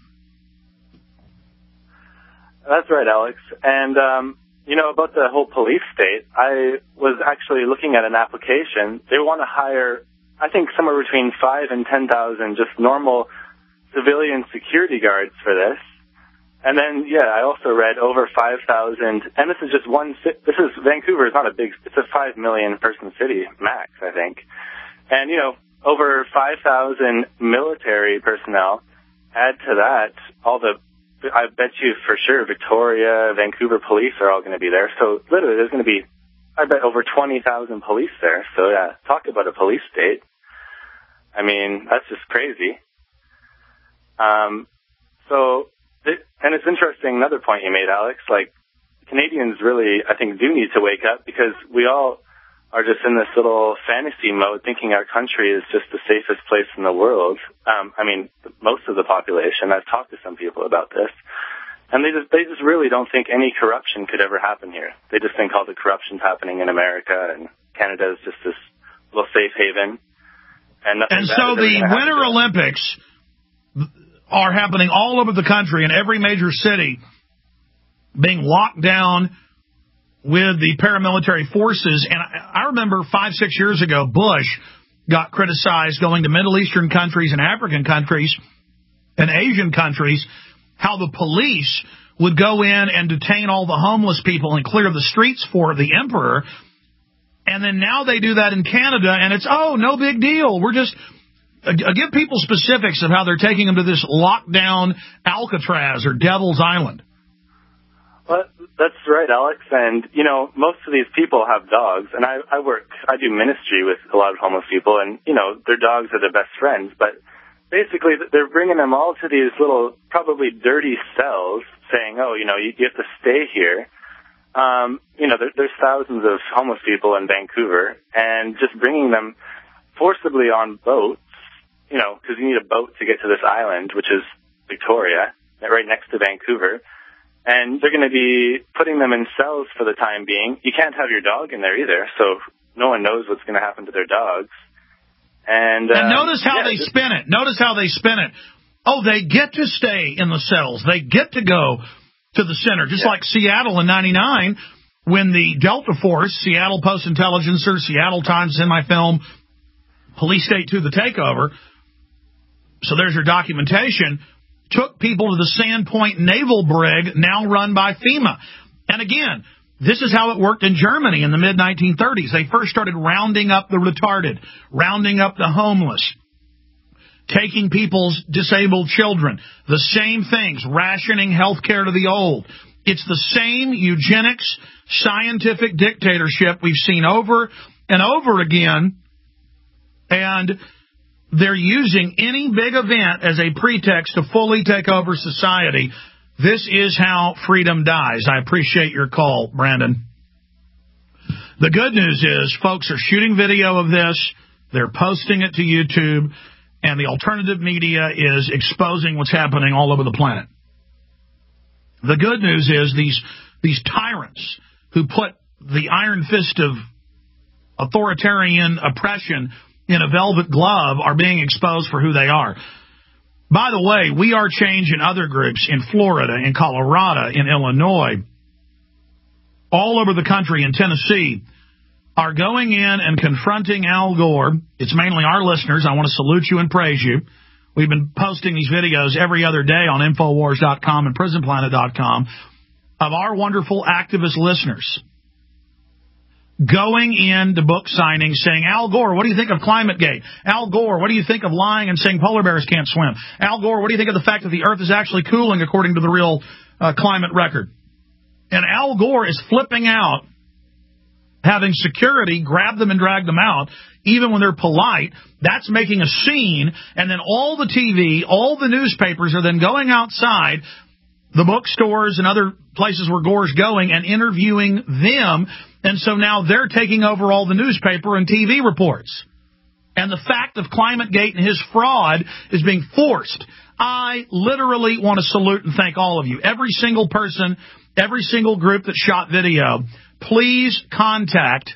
That's right, Alex. And, about the whole police state, I was actually looking at an application. They want to hire, I think, somewhere between 5,000 and 10,000 just normal civilian security guards for this. And then, I also read over 5,000, and this is just one city. Vancouver is not a big, it's a 5 million person city, max, I think. And, over 5,000 military personnel. Add to that, I bet you for sure Victoria, Vancouver police are all going to be there. So literally there's going to be, I bet, over 20,000 police there. So talk about a police state. I mean, that's just crazy. And it's interesting, another point you made, Alex, like, Canadians really, I think, do need to wake up because we all are just in this little fantasy mode thinking our country is just the safest place in the world. Most of the population, I've talked to some people about this, and they just really don't think any corruption could ever happen here. They just think all the corruption's happening in America and Canada is just this little safe haven. And so the Winter Olympics are happening all over the country in every major city, being locked down with the paramilitary forces. And I remember 5-6 years ago, Bush got criticized going to Middle Eastern countries and African countries and Asian countries, how the police would go in and detain all the homeless people and clear the streets for the emperor. And then now they do that in Canada, and it's, no big deal. We're just... give people specifics of how they're taking them to this lockdown Alcatraz or Devil's Island. Well, that's right, Alex. And, most of these people have dogs. And I do ministry with a lot of homeless people. And, their dogs are their best friends. But basically, they're bringing them all to these little, probably dirty cells saying, you have to stay here. There's thousands of homeless people in Vancouver. And just bringing them forcibly on boats. Because you need a boat to get to this island, which is Victoria, right next to Vancouver. And they're going to be putting them in cells for the time being. You can't have your dog in there either, so no one knows what's going to happen to their dogs. And notice how they spin it. Notice how they spin it. Oh, they get to stay in the cells. They get to go to the center, just like Seattle in '99 when the Delta Force, Seattle Post-Intelligencer, Seattle Times in my film, Police State 2, The Takeover, So there's your documentation. Took people to the Sandpoint Naval Brig, now run by FEMA. And again, this is how it worked in Germany in the mid-1930s. They first started rounding up the retarded, rounding up the homeless, taking people's disabled children. The same things, rationing health care to the old. It's the same eugenics, scientific dictatorship we've seen over and over again, and they're using any big event as a pretext to fully take over society. This is how freedom dies. I appreciate your call, Brandon. The good news is folks are shooting video of this. They're posting it to YouTube, and the alternative media is exposing what's happening all over the planet. The good news is these tyrants who put the iron fist of authoritarian oppression in a velvet glove are being exposed for who they are. By the way, We Are Change in other groups in Florida, in Colorado, in Illinois, all over the country, in Tennessee, are going in and confronting Al Gore. It's mainly our listeners. I want to salute you and praise you. We've been posting these videos every other day on Infowars.com and PrisonPlanet.com of our wonderful activist listeners going into book signings saying, Al Gore, what do you think of ClimateGate? Al Gore, what do you think of lying and saying polar bears can't swim? Al Gore, what do you think of the fact that the Earth is actually cooling according to the real climate record? And Al Gore is flipping out, having security grab them and drag them out, even when they're polite. That's making a scene, and then all the TV, all the newspapers are then going outside the bookstores and other places where Gore's going and interviewing them, and so now they're taking over all the newspaper and TV reports. And the fact of ClimateGate and his fraud is being forced. I literally want to salute and thank all of you. Every single person, every single group that shot video, please contact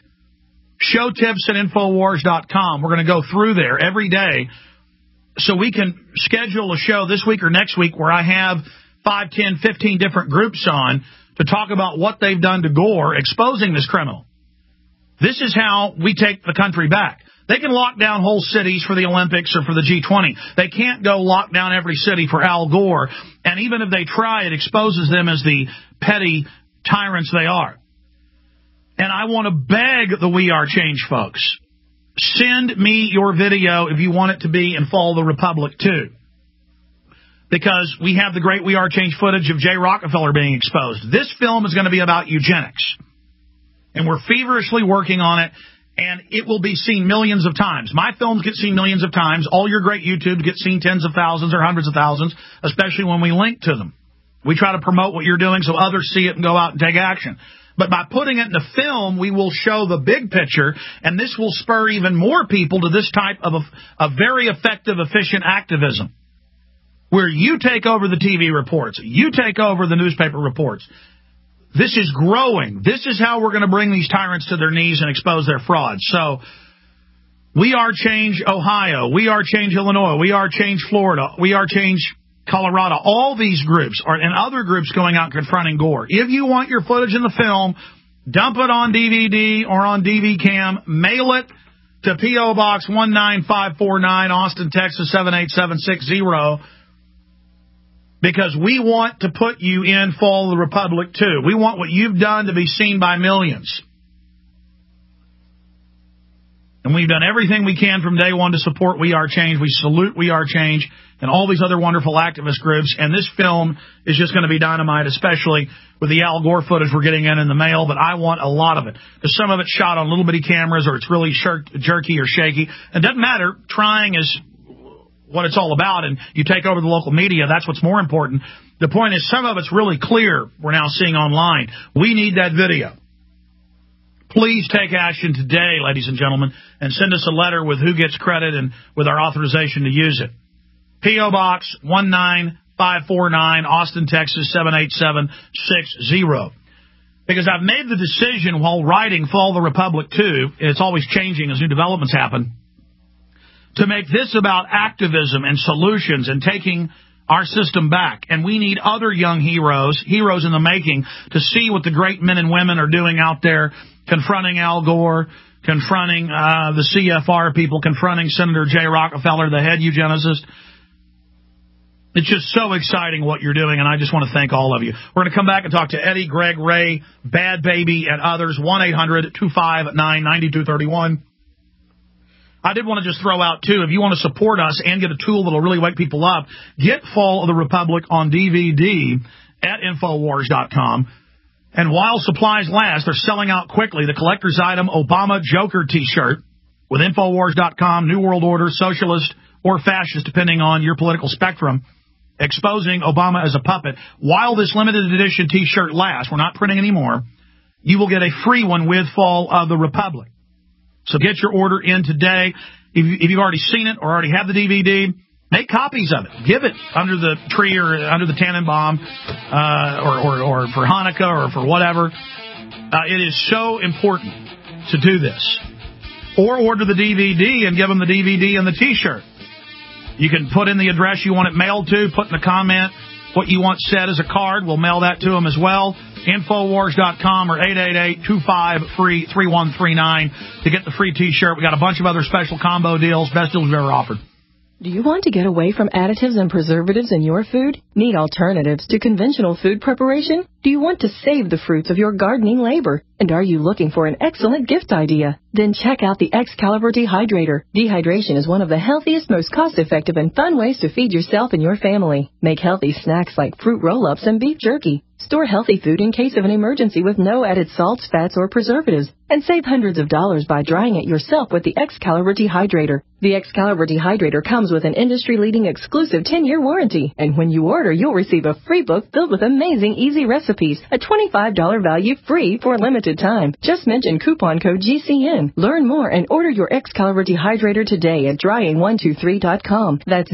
showtips@Infowars.com. We're going to go through there every day so we can schedule a show this week or next week where I have 5, 10, 15 different groups on to talk about what they've done to Gore, exposing this criminal. This is how we take the country back. They can lock down whole cities for the Olympics or for the G20. They can't go lock down every city for Al Gore. And even if they try, it exposes them as the petty tyrants they are. And I want to beg the We Are Change folks, send me your video if you want it to be and follow the Republic too. Because we have the great We Are Change footage of Jay Rockefeller being exposed. This film is going to be about eugenics. And we're feverishly working on it, and it will be seen millions of times. My films get seen millions of times. All your great YouTubes get seen tens of thousands or hundreds of thousands, especially when we link to them. We try to promote what you're doing so others see it and go out and take action. But by putting it in the film, we will show the big picture, and this will spur even more people to this type of a very effective, efficient activism, where you take over the TV reports, you take over the newspaper reports. This is growing. This is how we're going to bring these tyrants to their knees and expose their fraud. So, We Are Change Ohio, We Are Change Illinois, We Are Change Florida, We Are Change Colorado. All these groups are, and other groups going out confronting Gore. If you want your footage in the film, dump it on DVD or on DV Cam, mail it to P.O. Box 19549, Austin, Texas 78760. Because we want to put you in Follow the Republic, too. We want what you've done to be seen by millions. And we've done everything we can from day one to support We Are Change. We salute We Are Change and all these other wonderful activist groups. And this film is just going to be dynamite, especially with the Al Gore footage we're getting in the mail. But I want a lot of it. Because some of it's shot on little bitty cameras or it's really jerky or shaky. It doesn't matter. Trying is what it's all about, and you take over the local media. That's what's more important. The point is, some of it's really clear we're now seeing online. We need that video. Please take action today, ladies and gentlemen, and send us a letter with who gets credit and with our authorization to use it. P.O. Box 19549, Austin, Texas 78760. Because I've made the decision while writing Follow the Republic 2, and it's always changing as new developments happen, to make this about activism and solutions and taking our system back. And we need other young heroes in the making, to see what the great men and women are doing out there, confronting Al Gore, confronting the CFR people, confronting Senator Jay Rockefeller, the head eugenicist, It's just so exciting what you're doing, and I just want to thank all of you. We're going to come back and talk to Eddie, Greg, Ray, Bad Baby, and others. 1-800-259-9231. I did want to just throw out, too, if you want to support us and get a tool that will really wake people up, get Fall of the Republic on DVD at Infowars.com. And while supplies last, they're selling out quickly. The collector's item Obama Joker T-shirt with Infowars.com, New World Order, Socialist, or Fascist, depending on your political spectrum, exposing Obama as a puppet. While this limited edition T-shirt lasts, we're not printing anymore, you will get a free one with Fall of the Republic. So get your order in today. If you've already seen it or already have the DVD, make copies of it. Give it under the tree or under the Tannenbaum or for Hanukkah or for whatever. It is so important to do this. Or order the DVD and give them the DVD and the T-shirt. You can put in the address you want it mailed to, put in the comment what you want said as a card. We'll mail that to them as well. Infowars.com or 888-25-FREE-3139 to get the free T-shirt. We got a bunch of other special combo deals, best deals we've ever offered. Do you want to get away from additives and preservatives in your food? Need alternatives to conventional food preparation? Do you want to save the fruits of your gardening labor? And are you looking for an excellent gift idea? Then check out the Excalibur Dehydrator. Dehydration is one of the healthiest, most cost-effective, and fun ways to feed yourself and your family. Make healthy snacks like fruit roll-ups and beef jerky. Store healthy food in case of an emergency with no added salts, fats, or preservatives. And save hundreds of dollars by drying it yourself with the Excalibur Dehydrator. The Excalibur Dehydrator comes with an industry-leading exclusive 10-year warranty. And when you order, you'll receive a free book filled with amazing easy recipes. A $25 value free for a limited time. Just mention coupon code GCN. Learn more and order your Excalibur Dehydrator today at drying123.com. That's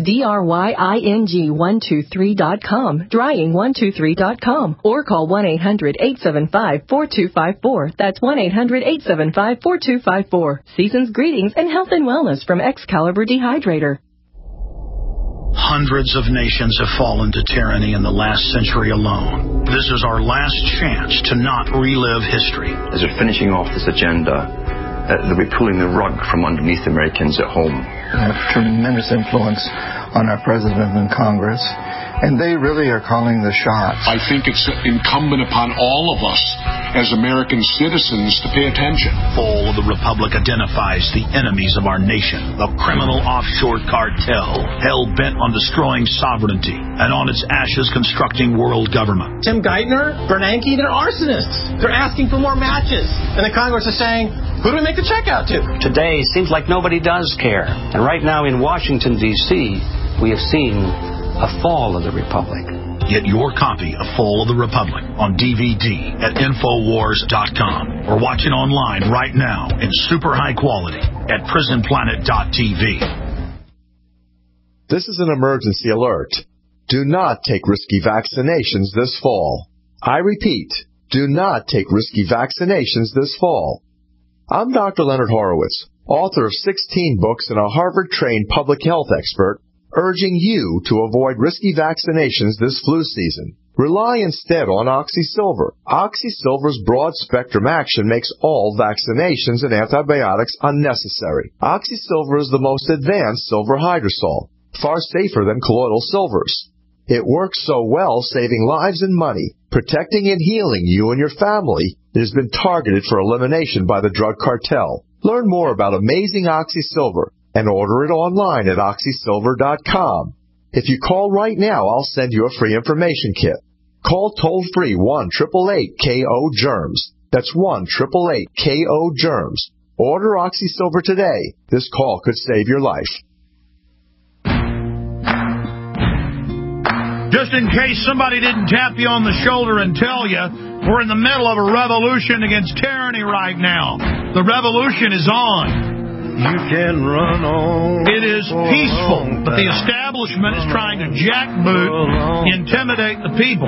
DRYING123.com. Drying123.com. Or call 1-800-875-4254. That's 1-800-875-4254. Season's greetings and health and wellness from Excalibur Dehydrator. Hundreds of nations have fallen to tyranny in the last century alone. This is our last chance to not relive history. As they're finishing off this agenda, they'll be pulling the rug from underneath Americans at home. They have tremendous influence on our president and Congress, and they really are calling the shots. I think it's incumbent upon all of us as American citizens to pay attention. Fall of the Republic identifies the enemies of our nation, the criminal offshore cartel, hell-bent on destroying sovereignty, and on its ashes constructing world government. Tim Geithner, Bernanke, they're arsonists. They're asking for more matches. And the Congress is saying, who do we make the check out to? Today seems like nobody does care. And right now in Washington, D.C., we have seen a fall of the Republic. Get your copy of Fall of the Republic on DVD at Infowars.com or watch it online right now in super high quality at PrisonPlanet.tv. This is an emergency alert. Do not take risky vaccinations this fall. I repeat, do not take risky vaccinations this fall. I'm Dr. Leonard Horowitz, author of 16 books and a Harvard-trained public health expert, urging you to avoid risky vaccinations this flu season. Rely instead on OxySilver. OxySilver's broad-spectrum action makes all vaccinations and antibiotics unnecessary. OxySilver is the most advanced silver hydrosol, far safer than colloidal silvers. It works so well, saving lives and money, protecting and healing you and your family. It has been targeted for elimination by the drug cartel. Learn more about amazing OxySilver and order it online at OxySilver.com. If you call right now, I'll send you a free information kit. Call toll-free 1-888-KO-GERMS. That's 1-888-KO-GERMS. Order OxySilver today. This call could save your life. Just in case somebody didn't tap you on the shoulder and tell you, we're in the middle of a revolution against tyranny right now. The revolution is on. You can run on. It is peaceful, but the establishment is trying to jackboot, intimidate the people.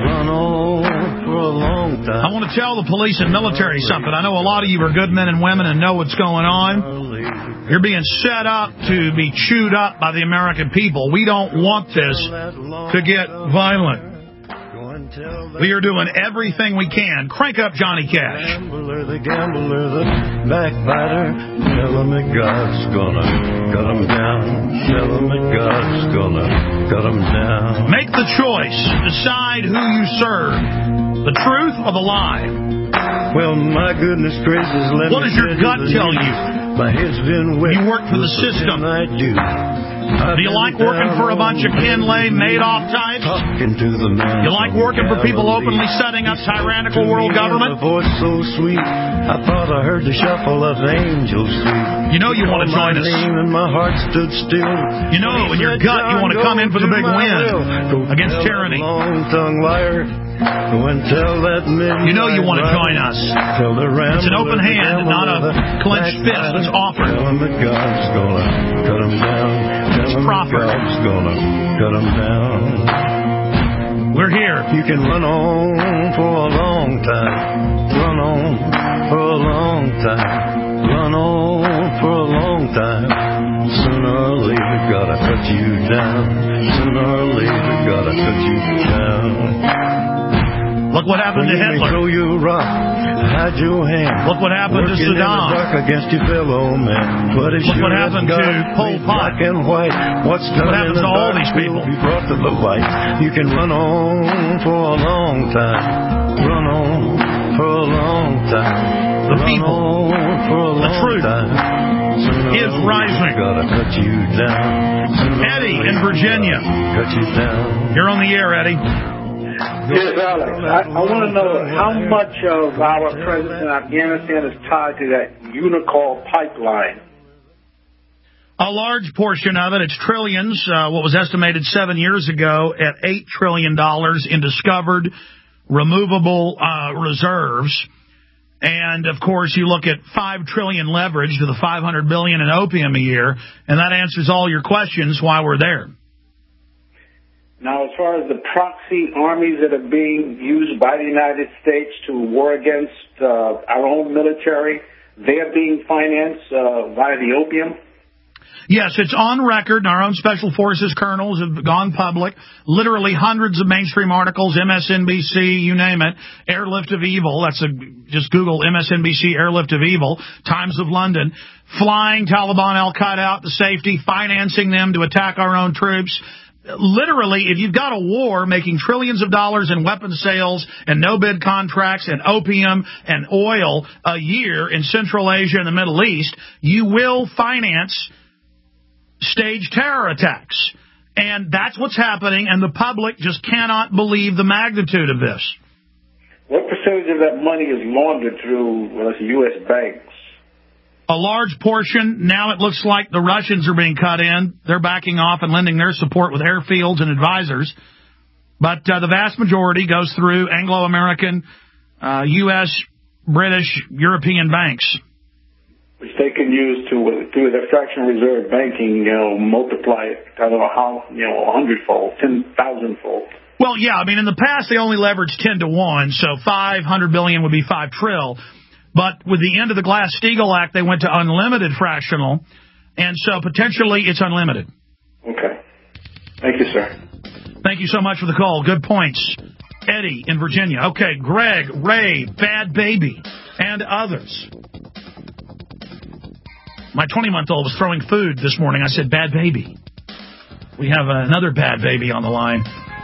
I want to tell the police and military something. I know a lot of you are good men and women and know what's going on. You're being set up to be chewed up by the American people. We don't want this to get violent. We are doing everything we can. Crank up Johnny Cash. The gambler, the backbiter, tell him that God's gonna cut him down. Tell him that God's gonna cut him down. Make the choice. Decide who you serve. The truth or the lie? Well, my goodness gracious, what does your gut tell you? My head's been wet. You work for the system. I do. Do you like working for a bunch of Ken Lay, Madoff types? You like working for people openly setting up tyrannical world government? Voice so sweet, I thought I heard the shuffle of angels sweet. You know you want to join us. And my heart stood still. You know in your gut you want to come in for the big win against tyranny. Long-tongued liar. Go and tell that you know you want to join us. It's an open hand, not a clenched fist. It's offered. Tell him that God's gonna cut him down. It's proffered. God's gonna cut him down. We're here. You can run on for a long time. Run on for a long time. Run on for a long time. Sooner or later, gotta cut you down. Sooner or later, gotta cut you down. Look what happened to Hitler. Throw you a rock, hide your hand. Look what happened to Saddam. Against your fellow man. Look what happened to Pol Pot. Black and white. What happens to all these people? Be brought to the light. You can run on for a long time. Run on for a long time. The people. The truth is rising. Gotta cut you down. Eddie in Virginia. Cut you down. You're on the air, Eddie. Yes, Alex. I want to know how much of our presence in Afghanistan is tied to that Unicor pipeline. A large portion of it. It's trillions. What was estimated 7 years ago at $8 trillion in discovered, removable reserves. And, of course, you look at $5 trillion leverage to the $500 billion in opium a year, and that answers all your questions why we're there. Now, as far as the proxy armies that are being used by the United States to war against our own military, they're being financed via the opium? Yes, it's on record. Our own Special Forces colonels have gone public. Literally hundreds of mainstream articles, MSNBC, you name it. Airlift of Evil. Just Google MSNBC Airlift of Evil. Times of London. Flying Taliban, Al-Qaeda out to safety, financing them to attack our own troops. Literally, if you've got a war making trillions of dollars in weapons sales and no-bid contracts and opium and oil a year in Central Asia and the Middle East, you will finance staged terror attacks. And that's what's happening, and the public just cannot believe the magnitude of this. What percentage of that money is laundered through U.S. banks? A large portion. Now it looks like the Russians are being cut in. They're backing off and lending their support with airfields and advisors. But the vast majority goes through Anglo-American, U.S., British, European banks. Which they can use through their fractional reserve banking, multiply it, I don't know how, 100-fold, 10,000-fold. Well, yeah, I mean, in the past they only leveraged 10 to 1, so $500 billion would be $5 trillion. But with the end of the Glass-Steagall Act, they went to unlimited fractional, and so potentially it's unlimited. Okay. Thank you, sir. Thank you so much for the call. Good points. Eddie in Virginia. Okay, Greg, Ray, Bad Baby, and others. My 20-month-old was throwing food this morning. I said, Bad Baby. We have another Bad Baby on the line.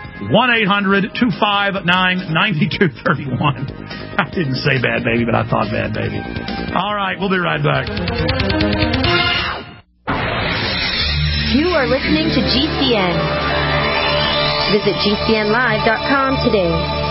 1-800-259-9231. I didn't say Bad Baby, but I thought Bad Baby. All right, we'll be right back. You are listening to GCN. Visit GCNlive.com today.